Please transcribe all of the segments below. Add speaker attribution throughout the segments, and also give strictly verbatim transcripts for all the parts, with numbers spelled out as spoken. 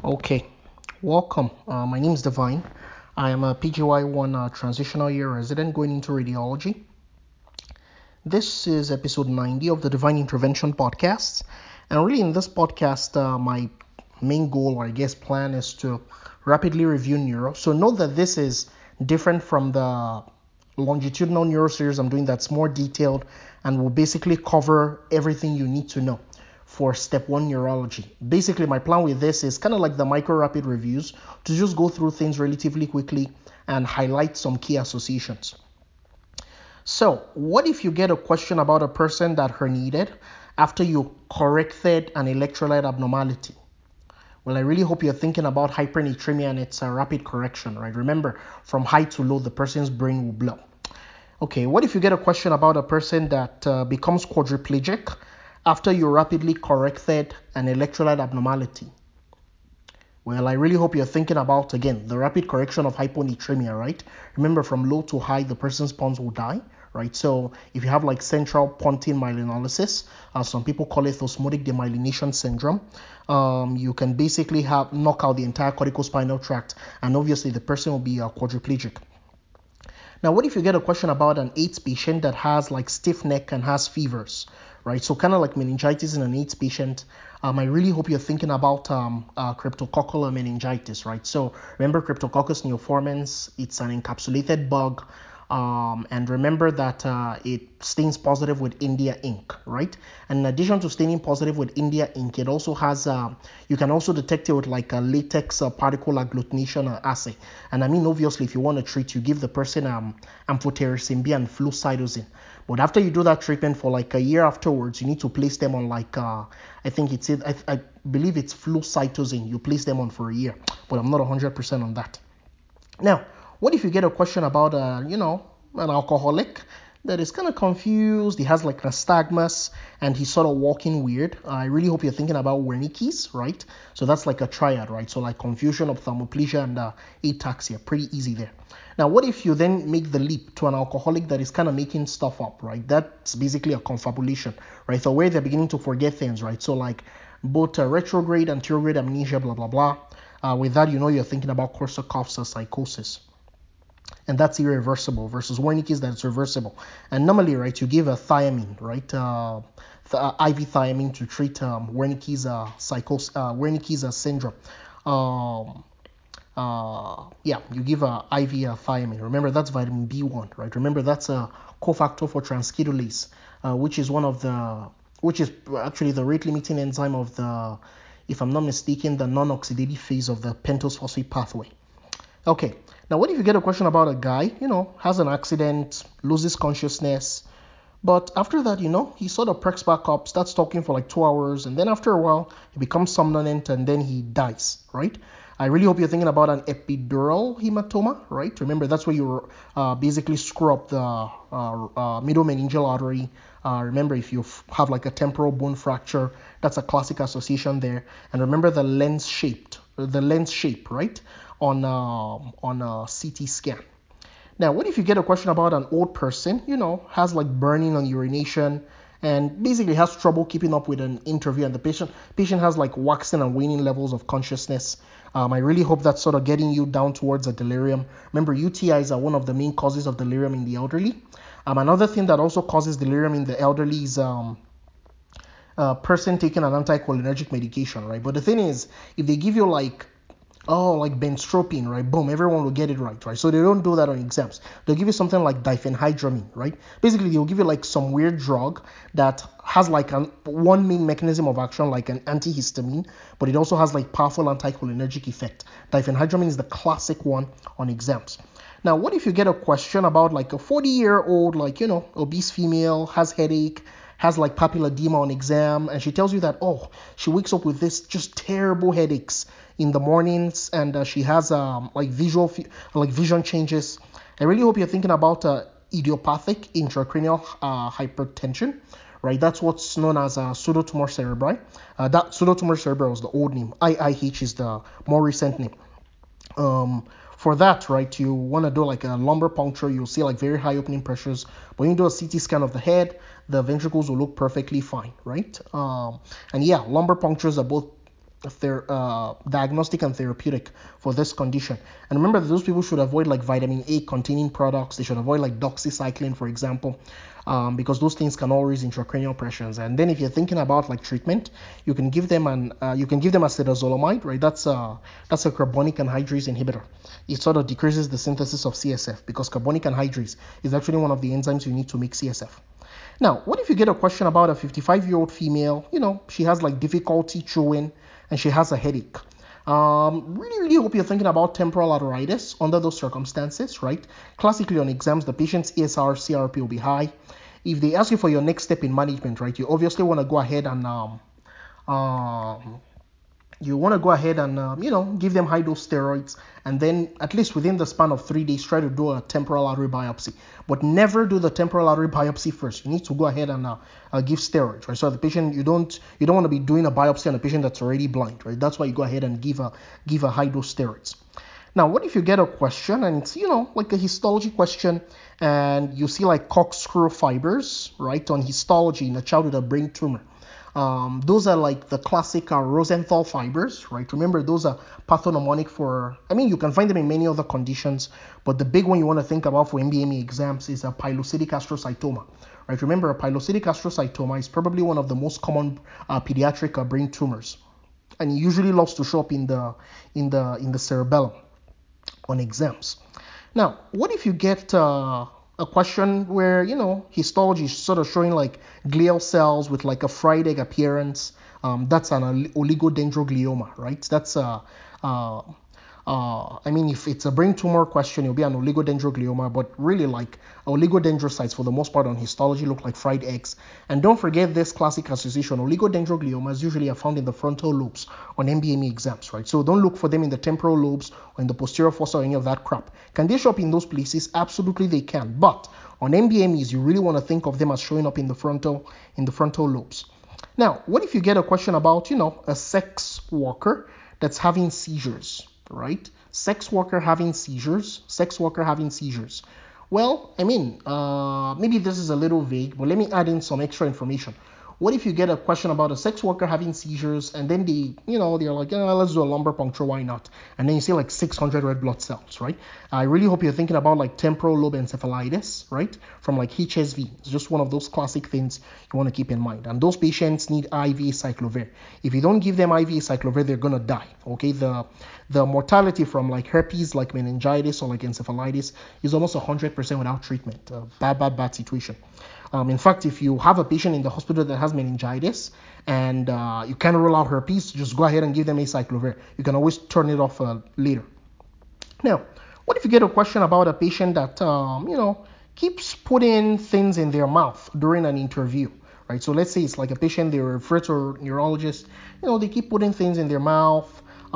Speaker 1: Okay, welcome. Uh, my name is Divine. I am a P G Y one uh, transitional year resident going into radiology. This is episode ninety of the Divine Intervention podcast. And really, in this podcast, uh, my main goal, or I guess plan, is to rapidly review neuro. So note that this is different from the longitudinal neuro series I'm doing that's more detailed and will basically cover everything you need to know for step one neurology. Basically, my plan with this is kind of like the micro rapid reviews to just go through things relatively quickly and highlight some key associations. So, what if you get a question about a person that herniated after you corrected an electrolyte abnormality? Well, I really hope you're thinking about hypernatremia and its a rapid correction, right? Remember, from high to low, the person's brain will blow. Okay, what if you get a question about a person that uh, becomes quadriplegic after you rapidly corrected an electrolyte abnormality? Well, I really hope you're thinking about, again, the rapid correction of hyponatremia, right? Remember, from low to high, the person's pons will die, right? So if you have like central pontine myelinolysis, uh, some people call it osmotic demyelination syndrome, um, you can basically have knock out the entire corticospinal tract, and obviously the person will be uh, quadriplegic. Now, what if you get a question about an AIDS patient that has like stiff neck and has fevers, right? So kind of like meningitis in an AIDS patient. Um, I really hope you're thinking about um, uh, cryptococcal meningitis, right? So remember Cryptococcus neoformans, it's an encapsulated bug. Um, and remember that uh, it stains positive with India ink, right? And in addition to staining positive with India ink, it also has, uh, you can also detect it with like a latex uh, particle agglutination uh, assay. And I mean, obviously, if you want to treat, you give the person um, amphotericin B and flucytosine. But after you do that treatment for like a year afterwards, you need to place them on like, uh, I think it's, I, I believe it's flucytosine. You place them on for a year, but I'm not one hundred percent on that. Now, what if you get a question about, uh, you know, an alcoholic that is kind of confused, he has like nystagmus, and he's sort of walking weird? Uh, I really hope you're thinking about Wernicke's, right? So that's like a triad, right? So like confusion, ophthalmoplegia, and uh, ataxia. Pretty easy there. Now, what if you then make the leap to an alcoholic that is kind of making stuff up, right? That's basically a confabulation, right? So where they're beginning to forget things, right? So like both uh, retrograde and anterograde amnesia, blah, blah, blah. Uh, with that, you know you're thinking about Korsakoff's uh, psychosis. And that's irreversible versus Wernicke's that's reversible. And normally, right, you give a thiamine, right, uh, th- uh, I V thiamine to treat um, Wernicke's uh, psychosis, uh, Wernicke's uh, syndrome. Um, uh, yeah, you give a I V uh, thiamine. Remember, that's vitamin B one, right? Remember, that's a cofactor for transcytolase, uh, which is one of the, which is actually the rate limiting enzyme of the, if I'm not mistaken, the non-oxidative phase of the pentose phosphate pathway. Okay, now what if you get a question about a guy, you know, has an accident, loses consciousness, but after that, you know, he sort of perks back up, starts talking for like two hours, and then after a while, he becomes somnolent and then he dies, right? I really hope you're thinking about an epidural hematoma, right? Remember, that's where you uh, basically screw up the uh, uh, middle meningeal artery. Uh, remember, if you f- have like a temporal bone fracture, that's a classic association there. And remember the lens shaped, the lens shape, right, on uh, on a C T scan. Now, what if you get a question about an old person, you know, has like burning on urination and basically has trouble keeping up with an interview, and the patient patient has like waxing and waning levels of consciousness? Um, I really hope that's sort of getting you down towards a delirium. Remember, U T Is are one of the main causes of delirium in the elderly. Um, another thing that also causes delirium in the elderly is um, a person taking an anticholinergic medication, right? But the thing is, if they give you like oh, like benztropine, right? Boom, everyone will get it right, right? So they don't do that on exams. They'll give you something like diphenhydramine, right? Basically, they'll give you like some weird drug that has like an, one main mechanism of action, like an antihistamine, but it also has like powerful anticholinergic effect. Diphenhydramine is the classic one on exams. Now, what if you get a question about like a forty-year-old, like, you know, obese female, has headache, has like papilledema on exam, and she tells you that, oh, she wakes up with this just terrible headaches in the mornings, and uh, she has um, like visual like vision changes. I really hope you're thinking about uh, idiopathic intracranial uh, hypertension, right? That's what's known as uh, pseudotumor cerebri. Uh, that pseudotumor cerebri was the old name. I I H is the more recent name. Um, for that, right, you want to do like a lumbar puncture. You'll see like very high opening pressures. When you do a C T scan of the head, the ventricles will look perfectly fine, right? Um, and yeah, lumbar punctures are both ther- uh, diagnostic and therapeutic for this condition. And remember that those people should avoid like vitamin A containing products. They should avoid like doxycycline, for example, um, because those things can all raise intracranial pressures. And then if you're thinking about like treatment, you can give them an uh, you can give them acetazolamide, right? That's a that's a carbonic anhydrase inhibitor. It sort of decreases the synthesis of C S F because carbonic anhydrase is actually one of the enzymes you need to make C S F. Now, what if you get a question about a fifty-five-year-old female? You know, she has like difficulty chewing and she has a headache. Um, really, really hope you're thinking about temporal arteritis under those circumstances, right? Classically on exams, the patient's E S R, C R P will be high. If they ask you for your next step in management, right, you obviously want to go ahead and um, um, you want to go ahead and um, you know give them high dose steroids, and then at least within the span of three days try to do a temporal artery biopsy. But never do the temporal artery biopsy first. You need to go ahead and uh, uh, give steroids, right? So the patient, you don't you don't want to be doing a biopsy on a patient that's already blind, right? That's why you go ahead and give a give a high dose steroids. Now, what if you get a question and it's, you know, like a histology question, and you see like corkscrew fibers, right, on histology in a child with a brain tumor? Um, those are like the classic uh, Rosenthal fibers, right? Remember, those are pathognomonic for, I mean, you can find them in many other conditions, but the big one you want to think about for M B M E exams is a pilocytic astrocytoma, right? Remember, a pilocytic astrocytoma is probably one of the most common uh, pediatric uh, brain tumors, and it usually loves to show up in the in the in the cerebellum on exams. Now, what if you get uh, a question where, you know, histology is sort of showing like glial cells with like a fried egg appearance? Um, that's an oligodendroglioma, right? That's a, uh, uh, I mean, if it's a brain tumor question, it'll be an oligodendroglioma, but really like oligodendrocytes for the most part on histology look like fried eggs. And don't forget this classic association. Oligodendrogliomas usually are found in the frontal lobes on M B M E exams, right? So don't look for them in the temporal lobes or in the posterior fossa or any of that crap. Can they show up in those places? Absolutely they can. But on M B M Es, you really want to think of them as showing up in the frontal in the frontal lobes. Now, what if you get a question about, you know, a sex worker that's having seizures, right? Sex worker having seizures, sex worker having seizures. Well, I mean, uh, maybe this is a little vague, but let me add in some extra information. What if you get a question about a sex worker having seizures, and then they, you know, they're like, oh, let's do a lumbar puncture, why not? And then you see like six hundred red blood cells, right? I really hope you're thinking about like temporal lobe encephalitis, right? From like H S V. It's just one of those classic things you want to keep in mind. And those patients need I V acyclovir. If you don't give them I V acyclovir, they're gonna die. Okay, the the mortality from like herpes, like meningitis or like encephalitis, is almost one hundred percent without treatment. Uh, bad, bad, bad situation. Um, in fact, if you have a patient in the hospital that has meningitis and uh, you can't rule out herpes, just go ahead and give them acyclovir. You can always turn it off uh, later. Now, what if you get a question about a patient that, um, you know, keeps putting things in their mouth during an interview, right? So let's say it's like a patient, they refer to a neurologist, you know, they keep putting things in their mouth,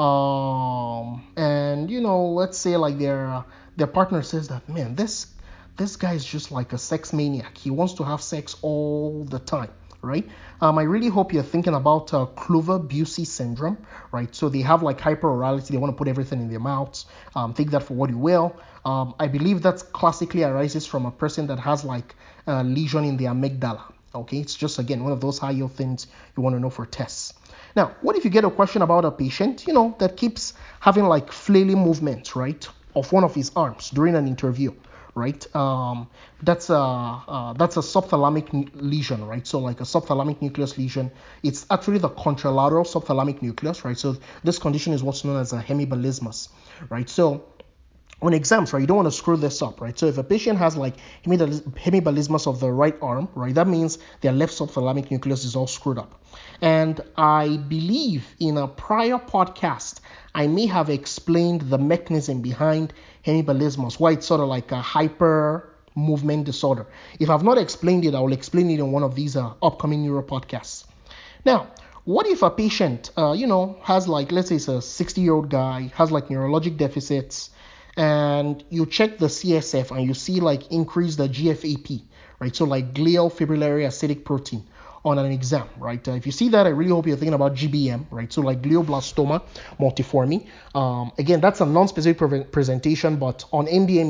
Speaker 1: um, and, you know, let's say like their their partner says that, man, this this guy is just like a sex maniac. He wants to have sex all the time, right? Um, I really hope you're thinking about uh, Clover-Bucy syndrome, right? So they have like hyperorality. They want to put everything in their mouths. Um, take that for what you will. Um, I believe that classically arises from a person that has like a lesion in the amygdala. Okay, it's just again one of those high yield things you want to know for tests. Now, what if you get a question about a patient, you know, that keeps having like flailing movements, right, of one of his arms during an interview? Right, um, that's a uh, that's a subthalamic lesion, right? So like a subthalamic nucleus lesion, it's actually the contralateral subthalamic nucleus, right? So this condition is what's known as a hemibalismus, right? So on exams, right, you don't want to screw this up, right? So if a patient has like hemibalismus of the right arm, right, that means their left subthalamic nucleus is all screwed up. And I believe in a prior podcast, I may have explained the mechanism behind hemibalismus, why it's sort of like a hyper movement disorder. If I've not explained it, I will explain it in one of these uh, upcoming neuro podcasts. Now, what if a patient, uh, you know, has like, let's say it's a sixty-year-old guy, has like neurologic deficits, and you check the C S F and you see like increase the G F A P, right? So like glial fibrillary acidic protein on an exam, right? Uh, if you see that, I really hope you're thinking about G B M, right? So like glioblastoma multiforme. Um, again, that's a non-specific pre- presentation, but on M B M Es,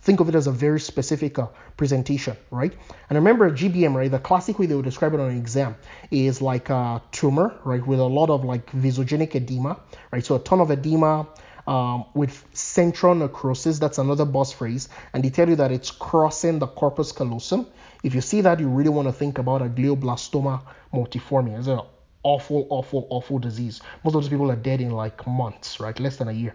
Speaker 1: think of it as a very specific uh, presentation, right? And remember G B M, right? The classic way they would describe it on an exam is like a tumor, right, with a lot of like vasogenic edema, right? So a ton of edema um, with central necrosis. That's another buzz phrase, and they tell you that it's crossing the corpus callosum. If you see that, you really want to think about a glioblastoma multiforme. It's an awful, awful, awful disease. Most of those people are dead in like months, right? Less than a year.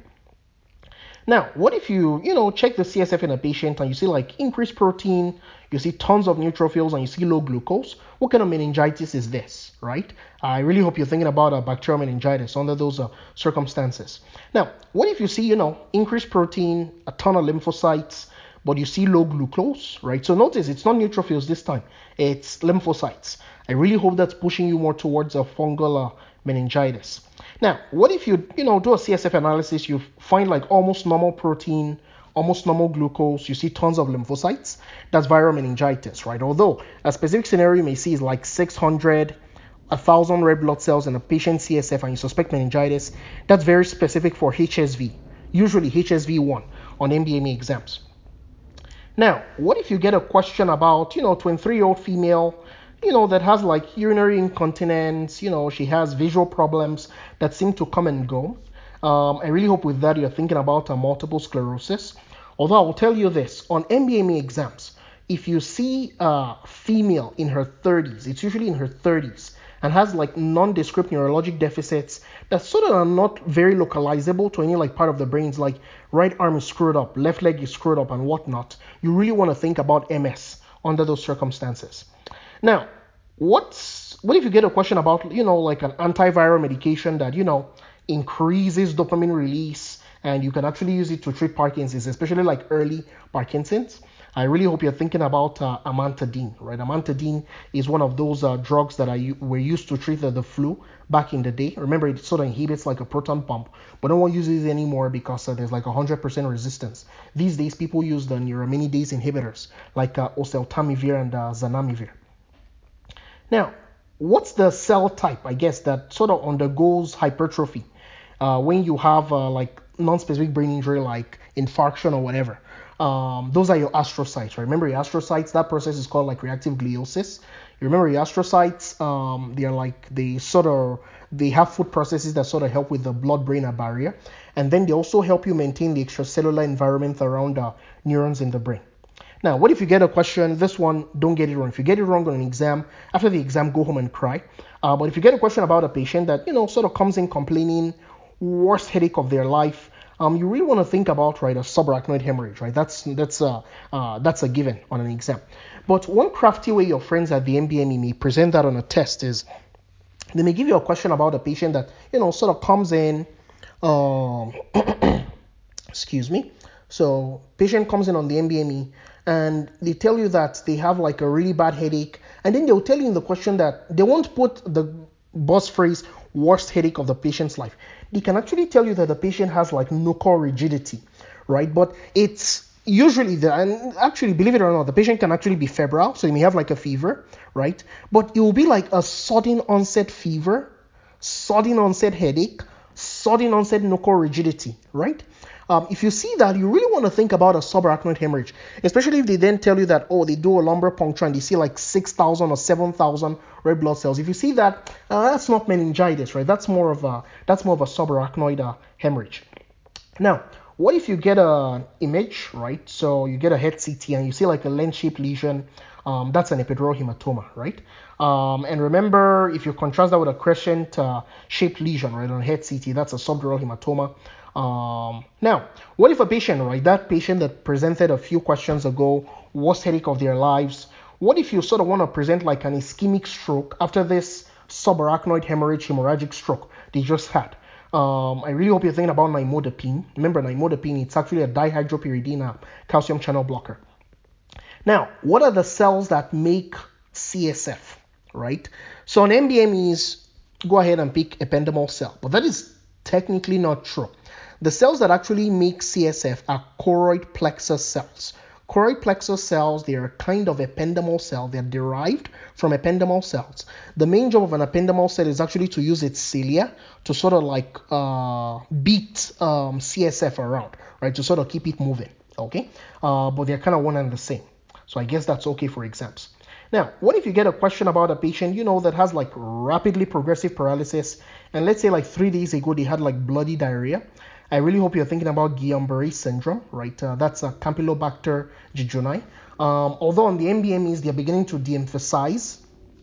Speaker 1: Now, what if you, you know, check the C S F in a patient and you see like increased protein, you see tons of neutrophils, and you see low glucose? What kind of meningitis is this, right? I really hope you're thinking about a bacterial meningitis under those uh, circumstances. Now, what if you see, you know, increased protein, a ton of lymphocytes, but you see low glucose, right? So notice it's not neutrophils this time, it's lymphocytes. I really hope that's pushing you more towards a fungal uh, meningitis. Now, what if you, you know, do a C S F analysis, you find like almost normal protein, almost normal glucose, you see tons of lymphocytes? That's viral meningitis, right? Although a specific scenario you may see is like six hundred, one thousand red blood cells in a patient C S F and you suspect meningitis. That's very specific for H S V, usually H S V one on M B M E exams. Now, what if you get a question about, you know, twenty-three-year-old female, you know, that has like urinary incontinence, you know, she has visual problems that seem to come and go. Um, I really hope with that you're thinking about a multiple sclerosis. Although I will tell you this, on M B M E exams, if you see a female in her thirties, it's usually in her thirties, and has like nondescript neurologic deficits that sort of are not very localizable to any like part of the brains, like right arm is screwed up, left leg is screwed up and whatnot, you really want to think about M S under those circumstances. Now, what's what if you get a question about, you know, like an antiviral medication that, you know, increases dopamine release and you can actually use it to treat Parkinson's, especially like early Parkinson's? I really hope you're thinking about uh, amantadine, right? Amantadine is one of those uh, drugs that I, were used to treat the, the flu back in the day. Remember, it sort of inhibits like a proton pump, but no one uses it anymore because uh, there's like one hundred percent resistance. These days, people use the neuraminidase inhibitors like uh, oseltamivir and uh, zanamivir. Now, what's the cell type, I guess, that sort of undergoes hypertrophy uh, when you have uh, like non-specific brain injury like infarction or whatever? Um, those are your astrocytes, right? Remember your astrocytes, that process is called like reactive gliosis. You remember your astrocytes, um, they're like, they sort of, they have food processes that sort of help with the blood-brain barrier. And then they also help you maintain the extracellular environment around uh, neurons in the brain. Now, what if you get a question, this one, don't get it wrong. If you get it wrong on an exam, after the exam, go home and cry. Uh, but if you get a question about a patient that, you know, sort of comes in complaining, worst headache of their life, um, you really want to think about, right, a subarachnoid hemorrhage, right? That's that's a, uh, that's a given on an exam. But one crafty way your friends at the M B M E may present that on a test is they may give you a question about a patient that, you know, sort of comes in, um, excuse me. So patient comes in on the M B M E and they tell you that they have like a really bad headache, and then they'll tell you in the question that they won't put the buzz phrase worst headache of the patient's life. They can actually tell you that the patient has like nuchal rigidity, right? But it's usually the, and actually, believe it or not, the patient can actually be febrile, so you may have like a fever, right? But it will be like a sudden onset fever, sudden onset headache, sudden onset nuchal rigidity, right? Um, if you see that, you really want to think about a subarachnoid hemorrhage, especially if they then tell you that, oh, they do a lumbar puncture and they see like six thousand or seven thousand red blood cells. If you see that, uh, that's not meningitis, right? That's more of a that's more of a subarachnoid uh, hemorrhage. Now, what if you get an image, right? So you get a head C T and you see like a lens-shaped lesion. Um, that's an epidural hematoma, right? Um, and remember, if you contrast that with a crescent-shaped uh, lesion, right, on a head C T, that's a subdural hematoma. Um, now, what if a patient, right, that patient that presented a few questions ago, worst headache of their lives, what if you sort of want to present like an ischemic stroke after this subarachnoid hemorrhage, hemorrhagic stroke they just had? Um, I really hope you're thinking about nimodipine. Remember, nimodipine, it's actually a dihydropyridine calcium channel blocker. Now, what are the cells that make C S F, right? So on M B M Es, go ahead and pick ependymal cell, but that is technically not true. The cells that actually make C S F are choroid plexus cells. Choroid plexus cells, they are a kind of ependymal cell. They're derived from ependymal cells. The main job of an ependymal cell is actually to use its cilia to sort of like uh, beat um, C S F around, right, to sort of keep it moving. okay? Uh, but they're kind of one and the same. So I guess that's okay for exams. Now, what if you get a question about a patient, you know, that has like rapidly progressive paralysis, and let's say like three days ago they had like bloody diarrhea? I really hope you're thinking about Guillain-Barré syndrome, right? Uh, that's a Campylobacter jejuni. Um, although on the M B M Es they're beginning to de-emphasize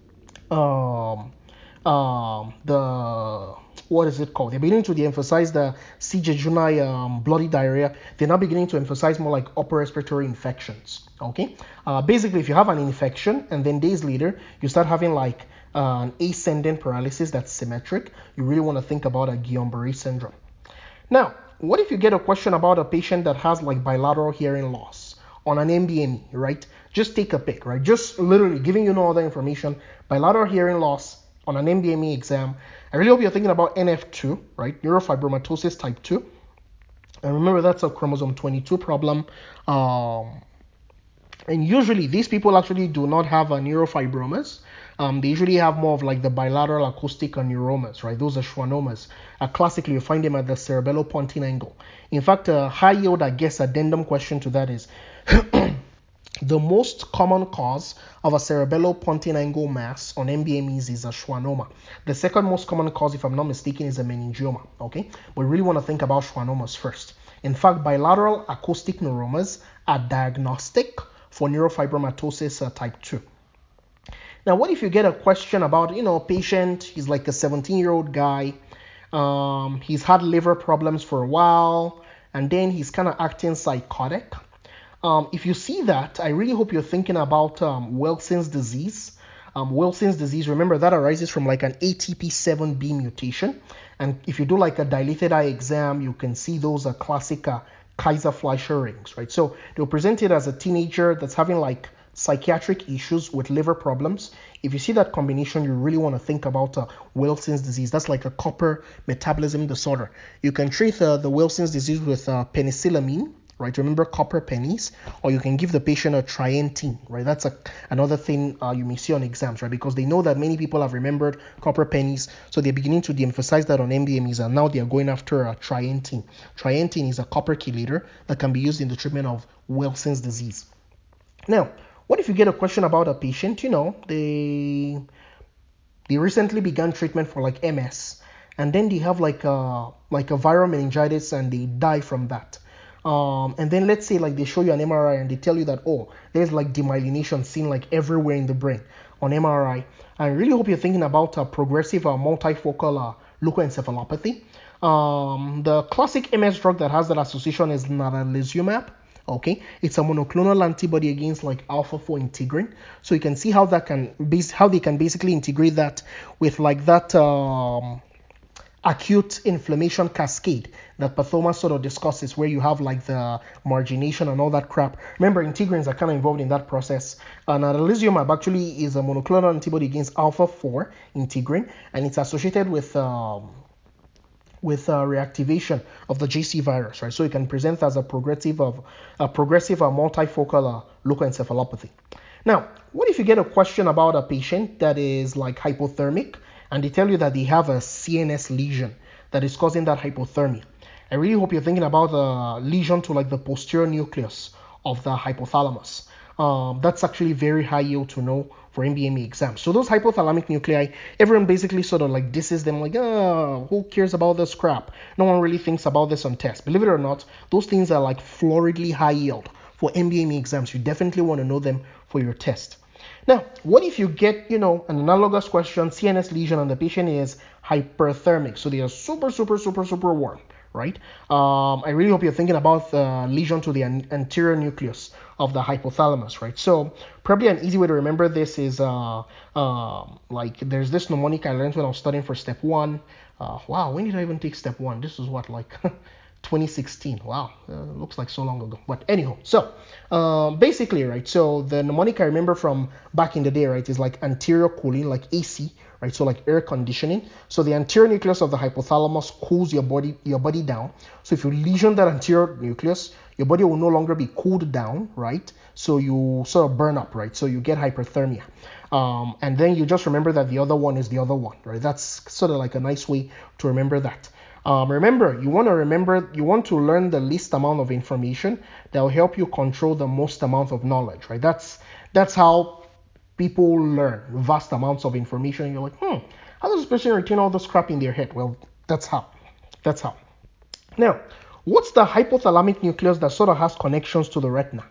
Speaker 1: um, um, the what is it called? They're beginning to de-emphasize the C. jejuni um, bloody diarrhea. They're now beginning to emphasize more like upper respiratory infections. Okay. Uh, basically, if you have an infection and then days later you start having like uh, an ascending paralysis that's symmetric, you really want to think about a Guillain-Barré syndrome. Now, what if you get a question about a patient that has like bilateral hearing loss on an M B M E, right? Just take a pick, right? Just literally giving you no other information. Bilateral hearing loss on an M B M E exam. I really hope you're thinking about N F two, right? Neurofibromatosis type two. And remember, that's a chromosome twenty-two problem. Um, and usually these people actually do not have a neurofibromas. Um, they usually have more of like the bilateral acoustic neuromas, right? Those are schwannomas. Uh, classically, you find them at the cerebellopontine angle. In fact, a high yield, I guess, addendum question to that is the most common cause of a cerebellopontine angle mass on M B M Es is a schwannoma. The second most common cause, if I'm not mistaken, is a meningioma. Okay, we really want to think about schwannomas first. In fact, bilateral acoustic neuromas are diagnostic for neurofibromatosis uh, type two. Now, what if you get a question about, you know, a patient, he's like a seventeen-year-old guy, um, he's had liver problems for a while, and then he's kind of acting psychotic. Um, if you see that, I really hope you're thinking about um, Wilson's disease. Um, Wilson's disease, remember that arises from like an A T P seven B mutation. And if you do like a dilated eye exam, you can see those are classic uh, Kaiser-Fleischer rings, right? So they'll present it as a teenager that's having like psychiatric issues with liver problems. If you see that combination, you really want to think about uh, Wilson's disease. That's like a copper metabolism disorder. You can treat uh, the Wilson's disease with uh, penicillamine, right? Remember copper pennies, or you can give the patient a trientine, right? That's a, another thing uh, you may see on exams, right? Because they know that many people have remembered copper pennies, so they're beginning to de-emphasize that on M B M Es, and now they are going after a trientine. Trientine is a copper chelator that can be used in the treatment of Wilson's disease. Now, what if you get a question about a patient, you know, they they recently began treatment for like M S, and then they have like a like a viral meningitis and they die from that. Um, and then let's say like they show you an M R I and they tell you that, oh, there's like demyelination seen like everywhere in the brain on M R I. I really hope you're thinking about a progressive uh, multifocal uh, leukoencephalopathy. Um, the classic M S drug that has that association is natalizumab. Okay, it's a monoclonal antibody against like alpha four integrin. So you can see how that can base how they can basically integrate that with like that um, acute inflammation cascade that Pathoma sort of discusses, where you have like the margination and all that crap. Remember, integrins are kind of involved in that process. Uh, natalizumab actually is a monoclonal antibody against alpha four integrin, and it's associated with um, with uh, reactivation of the J C virus, right? So it can present as a progressive of a progressive uh, multifocal uh, leukoencephalopathy. Now, what if you get a question about a patient that is like hypothermic and they tell you that they have a C N S lesion that is causing that hypothermia? I really hope you're thinking about a lesion to like the posterior nucleus of the hypothalamus. Um, that's actually very high yield to know for M B M E exams. So those hypothalamic nuclei, everyone basically sort of like disses them, like, oh, who cares about this crap? No one really thinks about this on tests. Believe it or not, those things are like floridly high yield for M B M E exams. You definitely want to know them for your test. Now, what if you get, you know, an analogous question, C N S lesion, and the patient is hyperthermic, so they are super, super, super, super warm, right? Um, I really hope you're thinking about the lesion to the anterior nucleus of the hypothalamus, right? So probably an easy way to remember this is uh, uh, like there's this mnemonic I learned when I was studying for step one. Uh, wow, when did I even take step one? This was what, like twenty sixteen. Wow, uh, looks like so long ago. But anyhow, so um, basically, right, so the mnemonic I remember from back in the day, right, is like anterior cooling, like A C, right, so like air conditioning. So the anterior nucleus of the hypothalamus cools your body your body down. So if you lesion that anterior nucleus, your body will no longer be cooled down, right? So you sort of burn up, right? So you get hyperthermia. Um, and then you just remember that the other one is the other one, right? That's sort of like a nice way to remember that. Um, remember, you want to remember, you want to learn the least amount of information that will help you control the most amount of knowledge, right? That's that's how people learn vast amounts of information. And you're like, hmm, how does this person retain all this crap in their head? Well, that's how. That's how. Now, what's the hypothalamic nucleus that sort of has connections to the retina?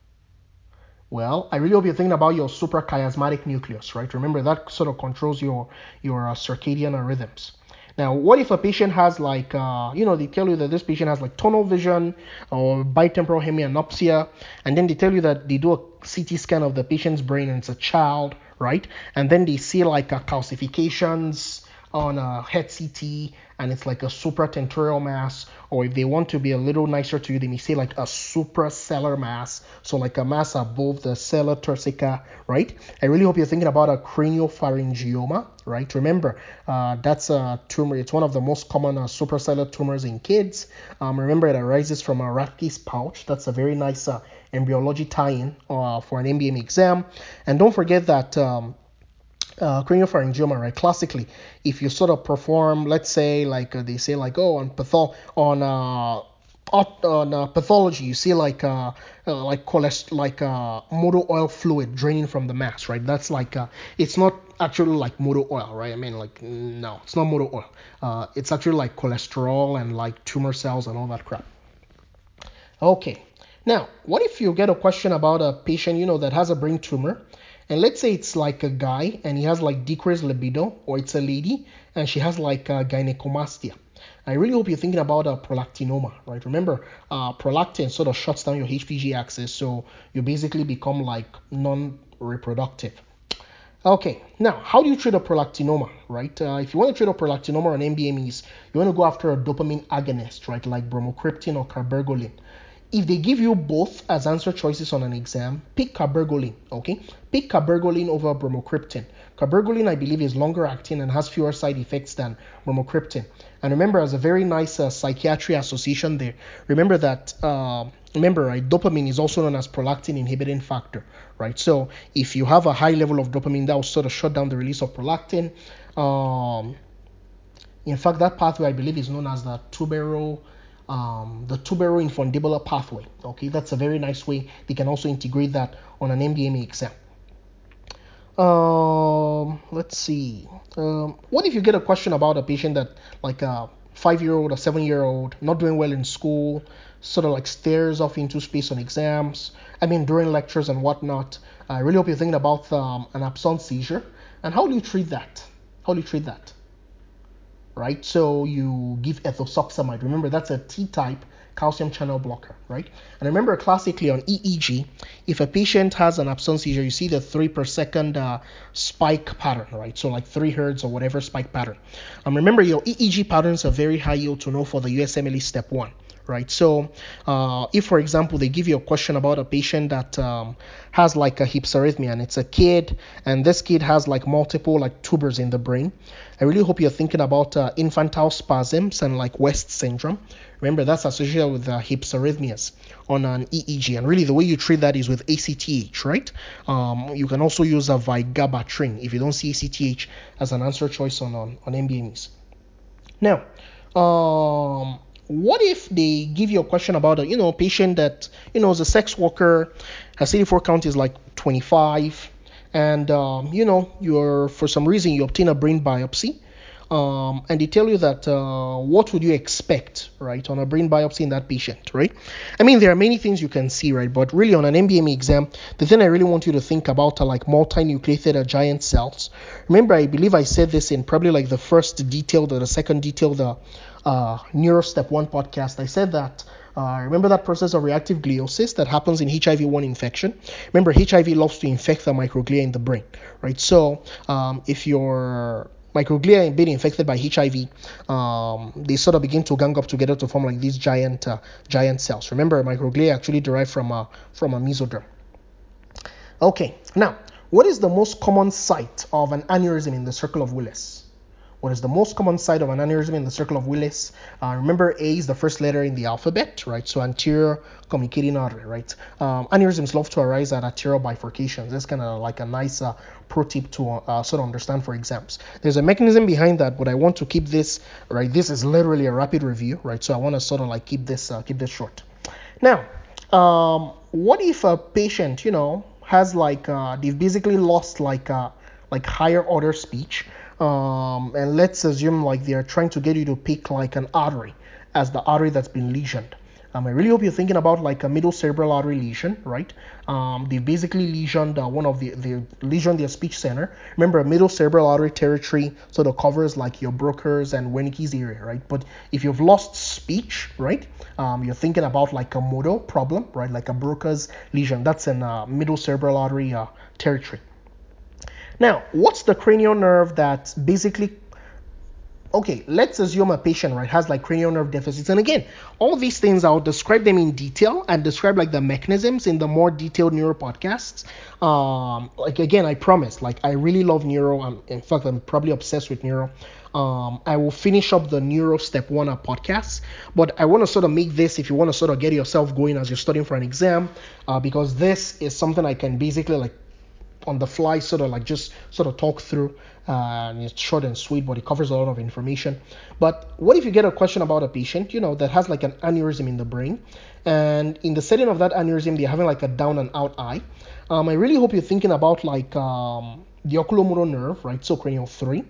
Speaker 1: Well, I really hope you're thinking about your suprachiasmatic nucleus, right? Remember, that sort of controls your, your uh, circadian rhythms. Now, what if a patient has like, uh, you know, they tell you that this patient has like tunnel vision or bitemporal hemianopsia, and then they tell you that they do a C T scan of the patient's brain and it's a child, right? And then they see like uh, calcifications on a head C T and it's like a supratentorial mass, or if they want to be a little nicer to you, they may say like a suprasellar mass, so like a mass above the sella turcica, right? I really hope you're thinking about a craniopharyngioma, right? Remember, uh, that's a tumor. It's one of the most common uh, suprasellar tumors in kids. Um, remember, it arises from a Rathke's pouch. That's a very nice uh, embryology tie-in uh, for an M B M E exam. And don't forget that um, uh, craniopharyngioma, right? Classically, if you sort of perform, let's say, like uh, they say, like oh, on pathol on uh, on uh, pathology, you see like uh, uh like cholest like uh motor oil fluid draining from the mass, right? That's like uh, it's not actually like motor oil, right? I mean, like no, it's not motor oil. Uh, it's actually like cholesterol and like tumor cells and all that crap. Okay. Now, what if you get a question about a patient, you know, that has a brain tumor, and let's say it's like a guy and he has like decreased libido, or it's a lady and she has like a gynecomastia. I really hope you're thinking about a prolactinoma, right? Remember, uh, prolactin sort of shuts down your H P G axis, so you basically become like non-reproductive. Okay, now how do you treat a prolactinoma, right? Uh, if you want to treat a prolactinoma on M B M Es, you want to go after a dopamine agonist, right, like bromocriptine or carbergolin. If they give you both as answer choices on an exam, pick carbergolin, okay? Pick carbergolin over bromocriptine. Carbergolin, I believe, is longer acting and has fewer side effects than bromocriptine. And remember, as a very nice uh, psychiatry association there, remember that, uh, remember, right, dopamine is also known as prolactin inhibiting factor, right? So if you have a high level of dopamine, that will sort of shut down the release of prolactin. Um, in fact, that pathway, I believe, is known as the tubero um, the tuberoinfundibular pathway. Okay, that's a very nice way. They can also integrate that on an M B M E exam. Um, let's see. Um, what if you get a question about a patient that, like a five-year-old or seven-year-old, not doing well in school, sort of like stares off into space on exams, I mean, during lectures and whatnot. I really hope you're thinking about um, an absence seizure. And how do you treat that? How do you treat that? Right? So you give ethosuximide. Remember, that's a T-type calcium channel blocker, right? And remember, classically on E E G, if a patient has an absence seizure, you see the three per second uh, spike pattern, right? So like three hertz or whatever spike pattern. Um, remember, your E E G patterns are very high yield to know for the U S M L E step one. Right, so uh, if, for example, they give you a question about a patient that um, has like a hypsarrhythmia and it's a kid, and this kid has like multiple like tubers in the brain, I really hope you're thinking about uh, infantile spasms and like West syndrome. Remember, that's associated with uh, hypsarrhythmias on an E E G, and really the way you treat that is with A C T H, right? Um, you can also use a vigabatrin if you don't see A C T H as an answer choice on on, on M B M Es. Now, um, what if they give you a question about a you know patient that you know is a sex worker, her C D four count is like twenty-five, and um, you know you're for some reason you obtain a brain biopsy, um, and they tell you that uh, what would you expect, right, on a brain biopsy in that patient, right? I mean, there are many things you can see, right, but really on an M B M E exam, the thing I really want you to think about are like multinucleated uh, giant cells. Remember, I believe I said this in probably like the first detailed or the second detailed uh, uh, Neuro Step one podcast. I said that uh, remember that process of reactive gliosis that happens in H I V one infection? Remember, H I V loves to infect the microglia in the brain, right? So um, if your microglia being infected by H I V, um, they sort of begin to gang up together to form like these giant uh, giant cells. Remember, microglia actually derive from a from a mesoderm. Okay, now what is the most common site of an aneurysm in the circle of Willis? What is the most common site of an aneurysm in the circle of Willis? Uh, remember, A is the first letter in the alphabet, right? So anterior communicating artery, right? Um, aneurysms love to arise at arterial bifurcations. That's kind of like a nice uh, pro tip to uh, sort of understand for exams. There's a mechanism behind that, but I want to keep this, right? This is literally a rapid review, right? So I want to sort of like keep this uh, keep this short. Now, um, what if a patient, you know, has like uh, they've basically lost like uh, like higher order speech, um, and let's assume like they're trying to get you to pick like an artery as the artery that's been lesioned. Um, I really hope you're thinking about like a middle cerebral artery lesion, right? Um, they basically lesioned uh, one of the, they lesioned their speech center. Remember, middle cerebral artery territory sort of covers like your Broca's and Wernicke's area, right? But if you've lost speech, right, um, you're thinking about like a motor problem, right? Like a Broca's lesion. That's in uh, middle cerebral artery uh, territory. Now, what's the cranial nerve that basically okay, let's assume a patient, right, has like cranial nerve deficits. And again, all these things, I'll describe them in detail and describe like the mechanisms in the more detailed neuro podcasts. Um, like again, I promise, like I really love neuro. I'm, in fact, I'm probably obsessed with neuro. Um, I will finish up the neuro step one podcast, but I want to sort of make this, if you want to sort of get yourself going as you're studying for an exam, uh, because this is something I can basically like on the fly sort of like just sort of talk through, uh, and it's short and sweet, but it covers a lot of information. But what if you get a question about a patient, you know, that has like an aneurysm in the brain, and in the setting of that aneurysm they're having like a down and out eye? um, I really hope you're thinking about like um, the oculomotor nerve, right? So cranial three.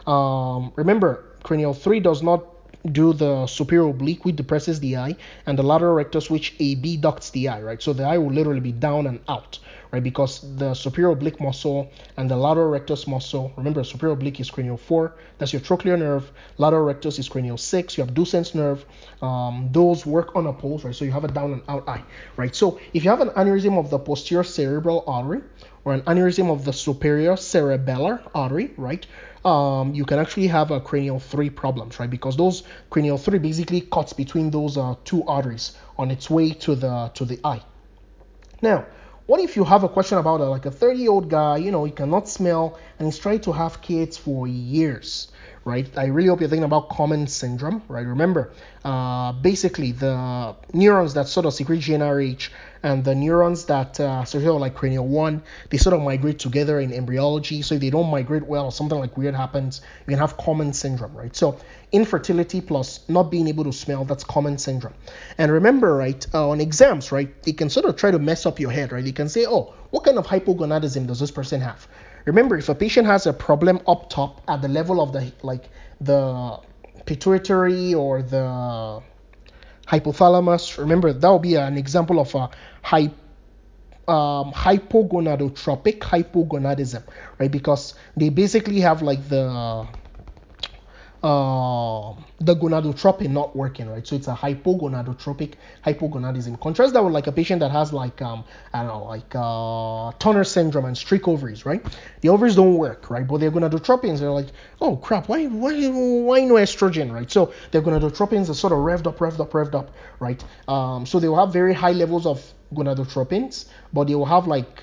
Speaker 1: Um, remember, cranial three does not do the superior oblique, which depresses the eye, and the lateral rectus, which abducts the eye, right? So the eye will literally be down and out, right? Because the superior oblique muscle and the lateral rectus muscle, remember, superior oblique is cranial four, that's your trochlear nerve. Lateral rectus is cranial six. You have Duchenne's nerve. Um, those work unopposed, right? So you have a down and out eye, right? So if you have an aneurysm of the posterior cerebral artery or an aneurysm of the superior cerebellar artery, right? Um, you can actually have a cranial three problems, right? Because those cranial three basically cuts between those uh, two arteries on its way to the to the eye. Now, what if you have a question about a, like a thirty year old guy, you know, he cannot smell and he's trying to have kids for years, right? I really hope you're thinking about common syndrome, right? Remember, uh, basically the neurons that sort of secrete G n R H and the neurons that uh, sort of like cranial one, they sort of migrate together in embryology. So if they don't migrate well, or something like weird happens, you can have common syndrome, right? So infertility plus not being able to smell, that's common syndrome. And remember, right, uh, on exams, right, they can sort of try to mess up your head, right? You can say, oh, what kind of hypogonadism does this person have? Remember, if a patient has a problem up top at the level of the like the pituitary or the hypothalamus, remember that will be an example of a hy, um, hypogonadotropic hypogonadism, right? Because they basically have like the uh, the gonadotropin not working, right? So it's a hypogonadotropic hypogonadism. Contrast that with like a patient that has like um I don't know like uh Turner syndrome and streak ovaries, right? The ovaries don't work, right? But they're gonadotropins. They're like, oh crap, why why why no estrogen, right? So their gonadotropins are sort of revved up, revved up, revved up, right? Um, so they will have very high levels of gonadotropins, but they will have like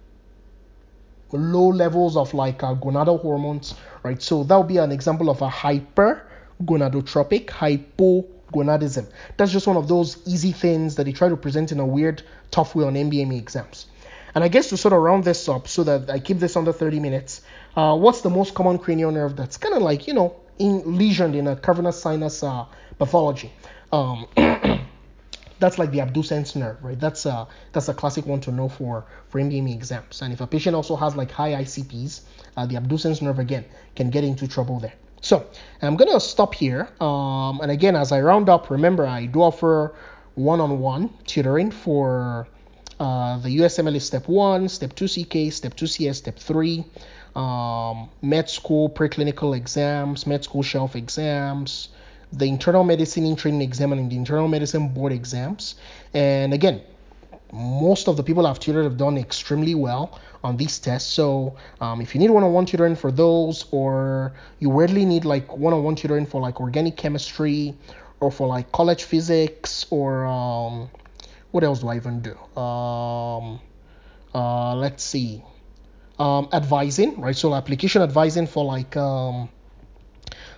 Speaker 1: low levels of like uh, gonadal hormones, right? So that would be an example of a hypergonadotropic hypogonadism. That's just one of those easy things that they try to present in a weird, tough way on M B M E exams. And I guess to sort of round this up so that I keep this under thirty minutes, uh, what's the most common cranial nerve that's kind of like, you know, in lesioned in a cavernous sinus uh, pathology? Um, That's like the abducens nerve, right? That's a that's a classic one to know for for M B M E exams. And if a patient also has like high I C Ps, uh, the abducens nerve again can get into trouble there. So I'm gonna stop here. Um, and again, as I round up, remember I do offer one-on-one tutoring for uh, the U S M L E Step One, Step Two C K, Step Two C S, Step Three, um, med school preclinical exams, med school shelf exams, the internal medicine in training exam, and the internal medicine board exams. And again, most of the people I've tutored have done extremely well on these tests. So um, if you need one-on-one tutoring for those, or you really need like one-on-one tutoring for like organic chemistry or for like college physics, or um, what else do I even do? Um, uh, let's see. Um, advising, right? So application advising for like um,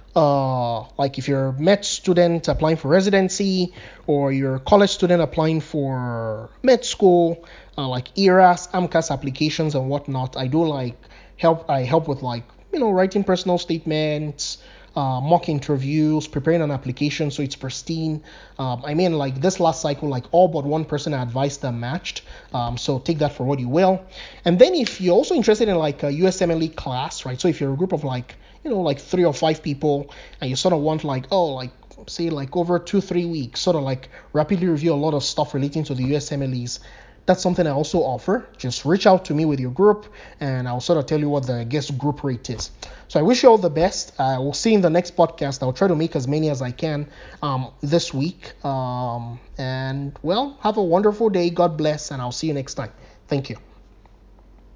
Speaker 1: Uh, like if you're a med student applying for residency, or you're a college student applying for med school, uh, like E R A S, AMCAS applications and whatnot. I do like help. I help with like you know writing personal statements, uh, mock interviews, preparing an application so it's pristine. Um, I mean, like this last cycle, like all but one person I advised them matched. Um, so take that for what you will. And then if you're also interested in like a U S M L E class, right? So if you're a group of like you know like three or five people, and you sort of want like oh like say like over two three weeks, sort of like rapidly review a lot of stuff relating to the U S M L Es. That's something I also offer. Just reach out to me with your group, and I'll sort of tell you what the guest group rate is. So I wish you all the best. I will see you in the next podcast. I'll try to make as many as I can um, this week. Um, and well, have a wonderful day. God bless, and I'll see you next time. Thank you.